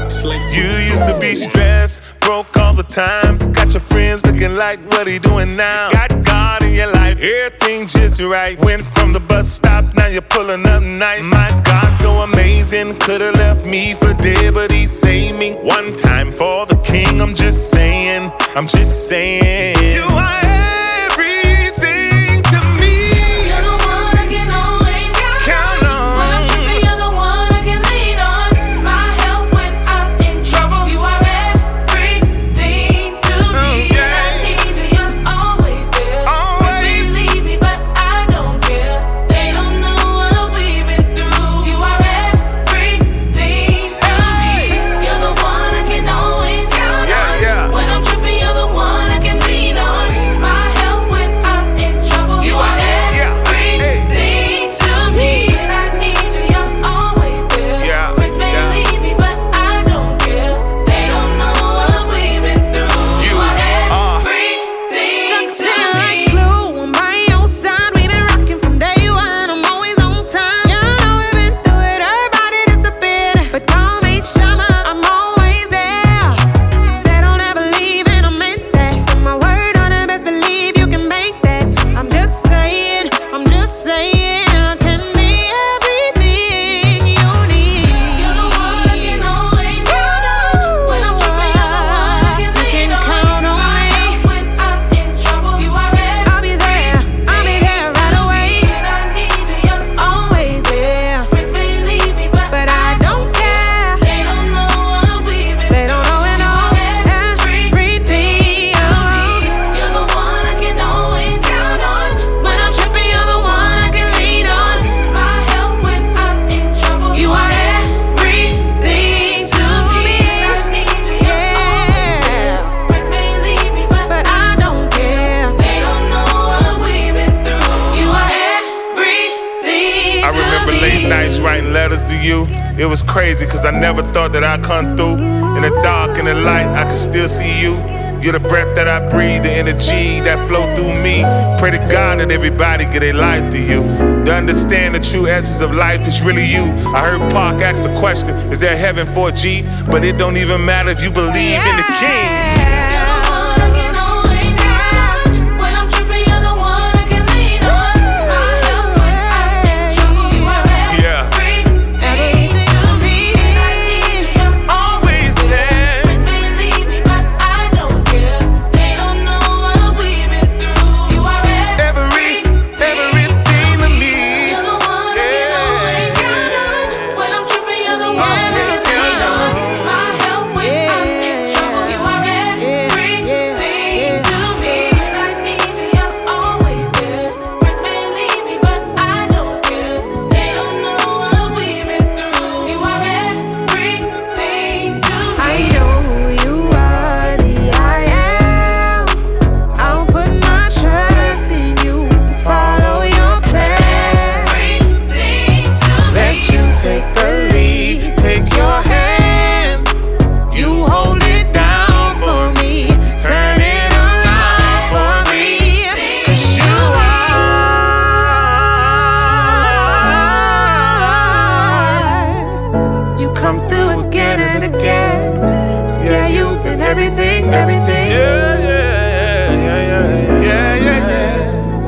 You used to be stressed, broke all the time. Got your friends looking like, what he doing now? Got God in your life, everything just right. Went from the bus stop, now you're pulling up nice. My God, so amazing, could've left me for dead, but he saved me. One time for the king, I'm just saying, you are everything to me. You're the one I can always count on. When I'm tripping, you're the one I can lean on. My help when I'm in trouble. You are everything to me. Yeah. I need you, you're always there. Always. Friends may leave me, but I don't care. They don't know what we've been through. You are everything to me. You're the one I can always count on. Yeah. When I'm tripping, you're the one I can lean on. My help when I'm in trouble. You are everything to me. And I need you, you're always there. Yeah. Friends may leave me, but I don't care. They don't know what we've been through. You are everything to me. Glue, I'm by your side. We've been rocking from day one. I'm always on time. You know we've been through it. Everybody disappeared, but don't make summer. I'm always there. Said I'll never leave, and I meant that. Put my word on it, best believe you can make that. I'm just saying, I can be everything you need. You're the one I can always count on. When I'm tripping, you're the one I can lean on. count on My me. help when I'm in trouble. You are I'll be there right away. and I need you, you're Always there, friends may leave me, but I don't care. they don't know what we've been They don't know it all. Everything. You're the one I can always count on. When I'm tripping, you're the one I can lean on. My help when I'm in trouble. You are everything to me. I need you, you're always there. Friends may leave me, but But I don't care. they don't know what we've been through. You are everything I remember to me. late nights writing letters to you. It was crazy, cause I never thought that I'd come through. In the dark, in the light, I can still see you. You're the breath that I breathe, the energy that flow through me. Pray to God that everybody get their life to you. To understand the true essence of life is really you. I heard Park ask the question, is there heaven for a G? But it don't even matter if you believe in the king. You're the one I can always count on. When I'm tripping, you're the one I can lean on. My help when I'm in trouble. You are Yeah. everything to me. I need you, you're Always there. friends may leave me, but I don't care. They don't know what we've been through. You are Everything to me. You're the one I can always count on. When I'm tripping, you're the one I can lean on. My help when I'm in trouble. You are everything to me. I need you, you're always there. Friends may leave me, but I don't care. They don't know what we've been through. You are everything to me. I know who you are, the I am. I'll put my trust in you. Follow your plan. Everything to Let me. you take the lead, take your hand. You hold it down for me, turn it around for me. 'Cause you are. You come through again and again. Yeah, you've been everything. Yeah.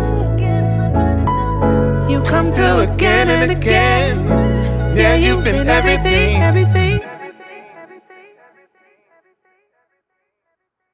You come through again and again. Yeah, you've been everything.